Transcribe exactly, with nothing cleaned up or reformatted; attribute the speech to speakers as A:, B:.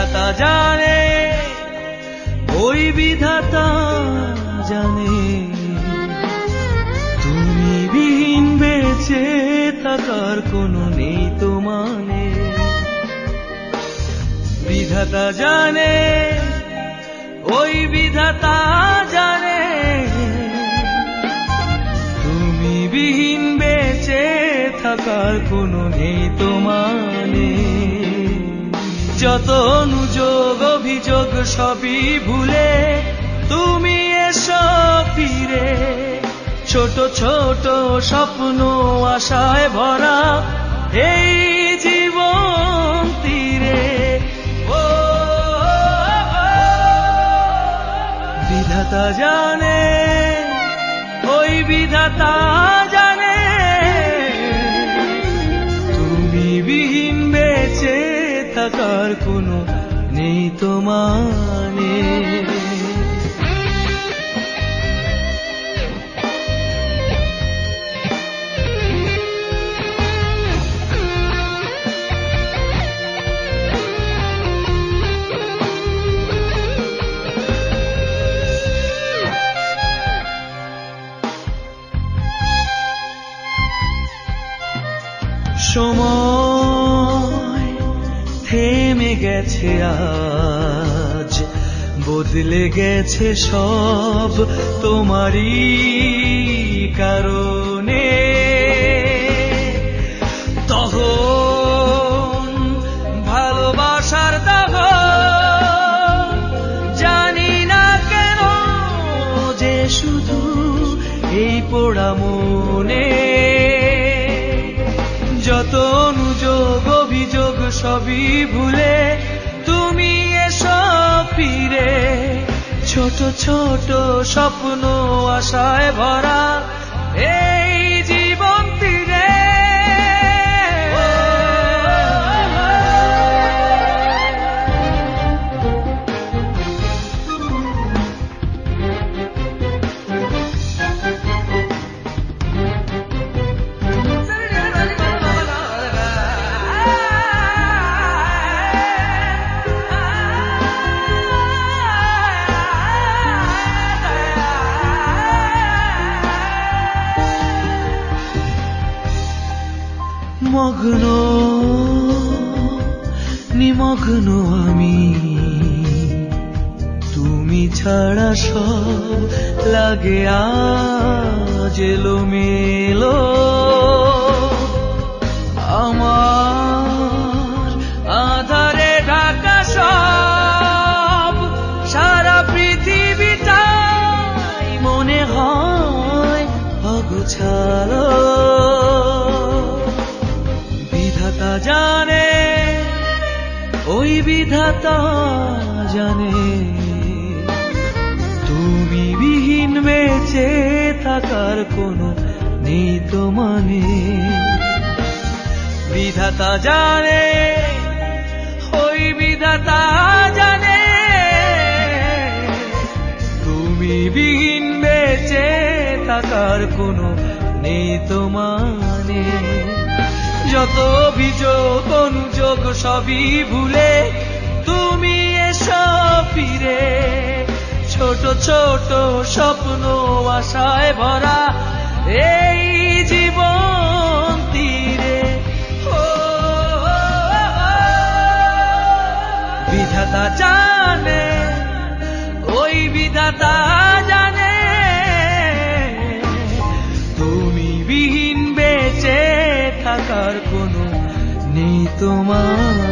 A: বিধাতা জানে, ওই বিধাতা জানে, তুমি বিহীন বেঁচে থাকার কোনো নেই তো মানে। বিধাতা জানে, ওই বিধাতা জানে, তুমি বিহীন বেঁচে থাকার কোনো নেই তো মানে। যত অনুযোগ অভিযোগ সবই ভুলে তুমি এসো ফিরে, ছোট ছোট স্বপ্ন আশায় ভরা এই জীবন তীরে। ও বিধাতা জানে, ওই বিধাতা জানে, তুমি বিহীন বেঁচে থাকার কোনো নেই তো মানে। সময় থেমে গেছে আজ, বদলে গেছে সব তোমারই কারণে। তখন ভালোবাসার দাগ জানি না কেন যে শুধু এই পোড়া মনে। যত অনুযোগ অভিযোগ সবই ভুলে তুমি এসো ফিরে, ছোট ছোট স্বপ্ন আশায় ভরা এই জীবন তীরে। মগ্ন নিমগ্ন আমি, তুমি ছাড়া সব লাগে আজ এলোমেলো। আমার আধারে ঢাকা সব সারা পৃথিবীটাই মনে হয় অগোছালো। বিধাতা জানে, ওই বিধাতা জানে, তুমি বিহীন বেঁচে থাকার কোনো নেই তো মানে। বিধাতা জানে, ওই বিধাতা জানে, তুমি বিহীন বেঁচে থাকার কোনো নেই তো মানে। যত অভিযোগ অনুযোগ সবই ভুলে তুমি এসো ফিরে, ছোট ছোট স্বপ্ন আশায় ভরা এই জীবন তীরে। বিধাতা জানে, ওই বিধাতা জানে, তুমি বিহীন বেঁচে থাকার কোনো নেই তোমার।